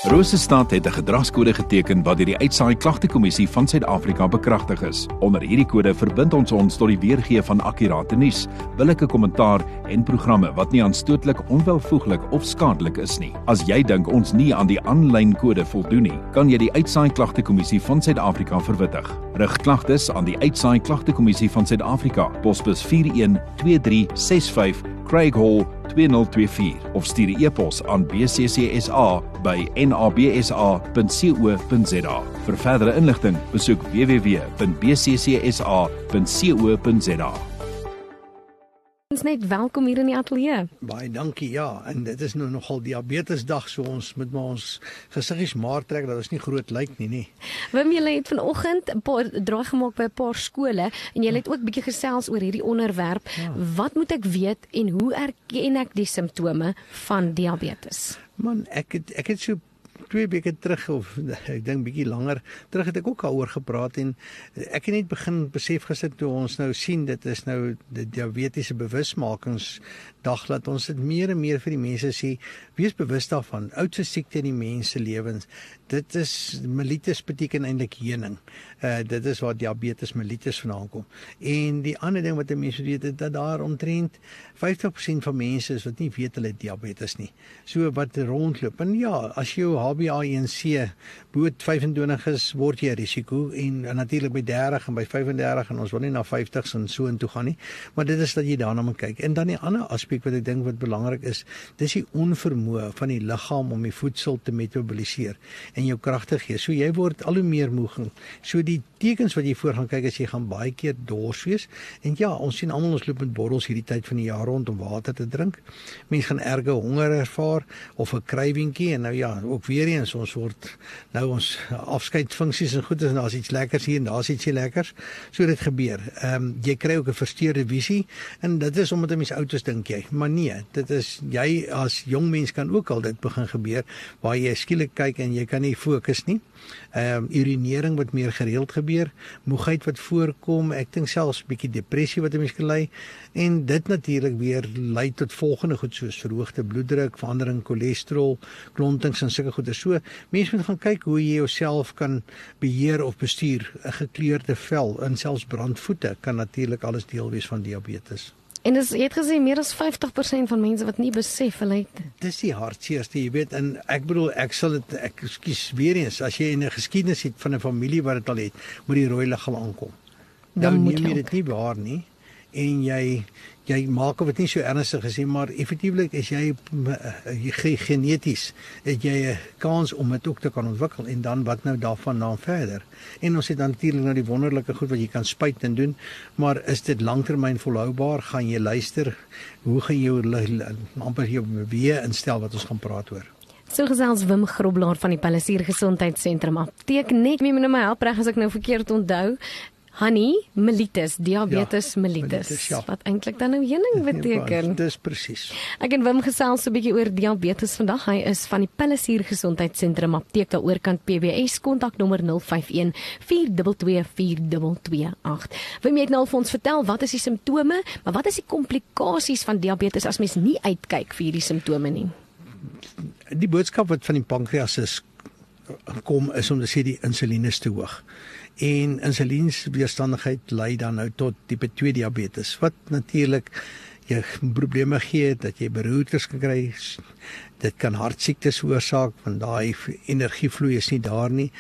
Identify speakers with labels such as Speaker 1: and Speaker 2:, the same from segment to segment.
Speaker 1: Rosestad het 'n gedragskode geteken wat deur die Uitsaai Klagtekommissie van Suid-Afrika bekragtig is. Onder hierdie kode verbind ons tot die weergee van akkurate nuus, billike kommentaar en programme wat nie aanstootlik, onwelvoeglik of skadelik is nie. As jy dink ons nie aan die aanlyn kode voldoen nie, kan jy die Uitsaai Klagtekommissie van Suid-Afrika verwittig. Rig klagtes aan die Uitsaai Klagtekommissie van Suid-Afrika, posbus 412365, Craig Hall 2024 of stuur 'n e-pos aan bccsa@nabsa.co.za. Vir verdere inligting, besoek www.bccsa.co.za.
Speaker 2: Ons net welkom hier in die ateljee.
Speaker 3: Baie dankie, ja, en dit is nou nogal diabetesdag, so ons moet maar ons gesiggies maar trek dat ons nie groot lyk nie.
Speaker 2: Wim, julle het vanoggend 'n paar draai gemaak by 'n paar skole en julle het ook bietjie gesels oor hierdie onderwerp. Ja. Wat moet ek weet en hoe erken ek die simptome van diabetes?
Speaker 3: Man, ek het so 2 weke terug, of ek dink bietjie langer terug, het ek ook daaroor gepraat en ek het net begin besef gister toe ons nou sien dit is nou die diabetiese bewusmakingsdag, dat ons dit meer en meer vir die mense sê, wees bewus daarvan, oudste siekte in die mense lewens. Dit is, mellitus beteken eintlik heuning. Dit is waar diabetes mellitus vandaan kom. En die ander ding wat die mense weet, is dat daar omtrent 50% van mense is wat nie weet hulle het diabetes nie. So wat rondloop. En ja, as jou HbA1c bo 25 is, word jy 'n risiko en natuurlik by 30 en by 35 en ons wil nie na 50s en so intoe gaan nie. Maar dit is dat jy daarna moet kyk. En dan die ander aspek wat ek dink wat belangrik is, dis die onvermoë van die liggaam om die voedsel te metaboliseer en jou krag te gee. So jy word al hoe meer moeg. So die tekens wat jy voor gaan kyk is jy gaan baie keer dors wees. En ja, ons sien almal ons loop met bottels hierdie tyd van die jaar rond om water te drink. Mense gaan erge honger ervaar of 'n krywingkie en nou ja, ook weer eens ons word nou ons afskeidsfunksies en goed is en daar's iets lekkers hier en daar's ietsie lekkers. So dit gebeur. Jy kry ook 'n versteurde visie en dit is omdat 'n mens oud is dink jy. Maar nee, dit is jy as jong mens kan ook al dit begin gebeur waar jy skielik kyk en jy kan nie fokus nie. Urinering wat meer gereeld gebeur, moegheid wat voorkom, ek dink selfs 'n bietjie depressie wat 'n mens kan lei en dit natuurlik weer lei tot volgende goed soos verhoogde bloeddruk, verandering cholesterol, klontings en sulke goeie. So mense moet gaan kyk hoe jy jouself kan beheer of bestuur. 'n Gekleurde vel en selfs brandvoete kan natuurlik alles deel wees van diabetes.
Speaker 2: En jy het gesê meer as 50% van mense wat nie besef hulle het.
Speaker 3: Dis die hartseerste, jy weet, en ek bedoel ek skies weer eens, as jy in 'n geskiedenis het van 'n familie wat dit al het, moet die rooi liggaam aankom. Nou neem jy dit nie waar nie en jy maak of dit nie so ernstig is nie, maar effektiewelik is jy geneties, het jy 'n kans om dit ook te kan ontwikkel en dan wat nou daarvan verder. En ons het natuurlik nou die wonderlike goed wat jy kan spuit en doen, maar is dit langtermyn volhoubaar? Gaan jy luister? Hoe gaan jy amper jou beweeg instel wat ons gaan praat oor?
Speaker 2: So gesels Wim Groblaar van die Palisier Gesondheidssentrum Apteek. Net wie moet my help reg as ek nou verkeerd onthou. Honey, mellitus, diabetes mellitus,
Speaker 3: ja.
Speaker 2: Wat eintlik dan nou heuning beteken.
Speaker 3: Dis presies.
Speaker 2: Ek en Wim gesels so 'n bietjie oor diabetes vandag. Hy is van die Palisier Gesondheidssentrum Apteek, daaroor kan PBS kontaknommer 051 422 4228. Wim, jy het nou al vir ons vertel wat is die simptome, maar wat is die komplikasies van diabetes as mens nie uitkyk vir hierdie simptome nie?
Speaker 3: Die boodskap wat van die pankreas kom is om te sê die insuline is te hoog. En insulienweerstandigheid lei dan nou tot tipe 2 diabetes, wat natuurlik jy probleme gee, dat jy beroertes kan kry. Dit kan hartsiektes veroorsaak, want daai energievloei is nie daar nie.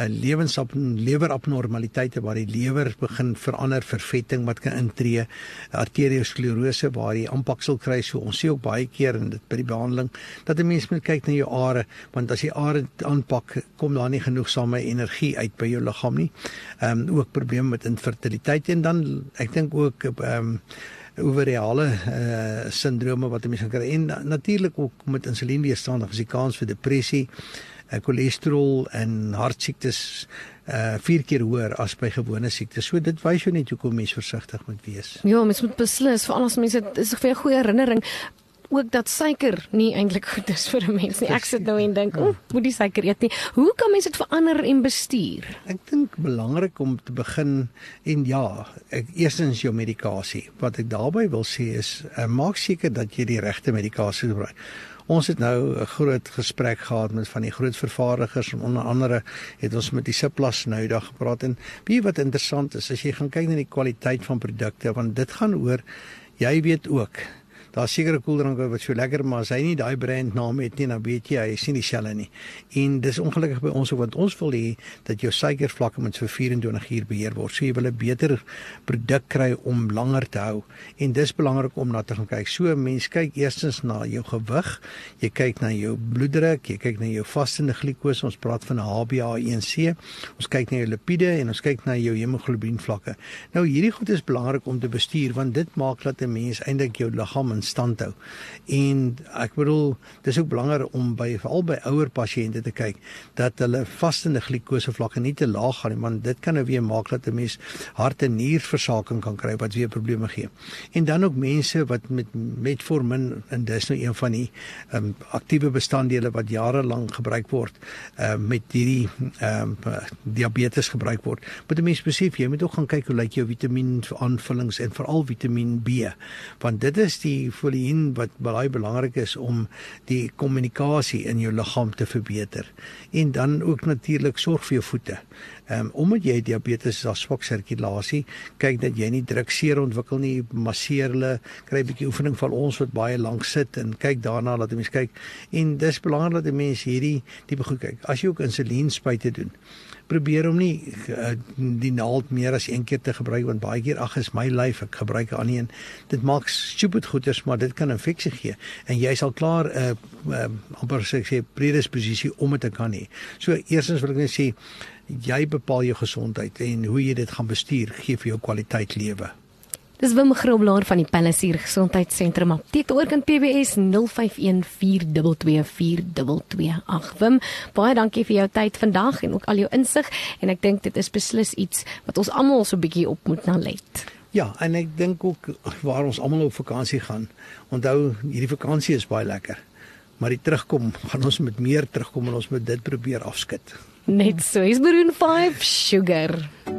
Speaker 3: Lewerabnormaliteite waar die lewer begin verander, vervetting wat kan intree, arteriosklerose waar jy aanpaksel kry. So ons sien ook baie keer in dit by die behandeling dat 'n mens moet kyk na jou are, want as die are aanpak, kom daar nie genoegsame energie uit by jou liggaam nie. Ook probleme met infertiliteit en dan ek dink ook ovariale syndrome wat mense kan kry en natuurlik ook met insulienweerstandig is die kans vir depressie, cholesterol en hartsiektes 4 keer hoër as by gewone siektes. So dit wys jou net hoekom mens versigtig moet wees.
Speaker 2: Ja, mens moet beslis, veral as mense, dit is vir 'n goeie herinnering. Ook dat suiker nie eintlik goed is vir 'n mens nie. Ek sit nou en dink, moet die suiker eet nie. Hoe kan mens dit verander en bestuur?
Speaker 3: Ek dink belangrik om te begin en ja, eerstens jou medikasie. Wat ek daarby wil sê is, maak seker dat jy die regte medikasie gebruik. Ons het nou 'n groot gesprek gehad met van die groot vervaardigers en onder andere het ons met die Siplas nou eendag gepraat en weet jy wat interessant is, as jy gaan kyk na die kwaliteit van produkte, want dit gaan oor, jy weet ook, daar's sekere koeldranke wat so lekker, maar as hy nie daai brandnaam het nie, dan weet jy, hy is nie dieselfde nie. En dis ongelukkig by ons ook, want ons wil hê dat jou suikervlakke moet vir 24 uur beheer word. So jy wil 'n beter produk kry om langer te hou. En dis belangrik om na te gaan kyk. So mens kyk eerstens na jou gewig, jy kyk na jou bloeddruk, jy kyk na jou vastende glikose, ons praat van HbA1c, ons kyk na jou lipide en ons kyk na jou hemoglobienvlakke. Nou hierdie goed is belangrik om te bestuur, want dit maak dat 'n mens eintlik jou liggaam in stand hou. En ek bedoel, dis ook belangrik om veral by ouer pasiënte te kyk dat hulle vastende glikosevlakke nie te laag gaan nie, want dit kan nou weer maak dat 'n mens hart- en nierversaking kan kry wat weer probleme gee. En dan ook mense wat met metformin, en dis nou een van die aktiewe bestanddele wat jarelang gebruik word met hierdie diabetes gebruik word. Moet 'n mens besef, jy moet ook gaan kyk hoe lyk jou vitamienaanvullings en veral Vitamiin B, want dit is die foliin wat baie belangrik is om die kommunikasie in jou liggaam te verbeter. En dan ook natuurlik sorg vir jou voete. Omdat jy diabetes is, as swak sirkulasie, kyk dat jy nie drukseer ontwikkel nie, masseer hulle, kry 'n bietjie oefening van ons wat baie lank sit en kyk daarna dat 'n mens kyk. En dis belangrik dat 'n mens hierdie tipe goed kyk. As jy ook insulienspuite doen, probeer om nie die naald meer as een keer te gebruik, want baie keer, ag is my lyf, ek gebruik aan nie, en dit maak stupid goeders, maar dit kan infeksie gee, en jy sal klaar amper sê predisposisie om dit te kan hê. So eerstens wil ek net sê, jy bepaal jou gesondheid en hoe jy dit gaan bestuur, gee vir jou kwaliteit lewe.
Speaker 2: Dis Wim Grobelaar van die Palisier Gesondheidssentrum Apteek. Oorkant PBS 0514224228. Wim, baie dankie vir jou tyd vandag en ook al jou insig, en ek dink dit is beslis iets wat ons almal so 'n bietjie op moet na let.
Speaker 3: Ja, en ek dink ook waar ons almal op vakansie gaan. Onthou, hierdie vakansie is baie lekker, maar die terugkom, gaan ons met meer terugkom en ons moet dit probeer afskud.
Speaker 2: Net so, is Maroon 5 Sugar.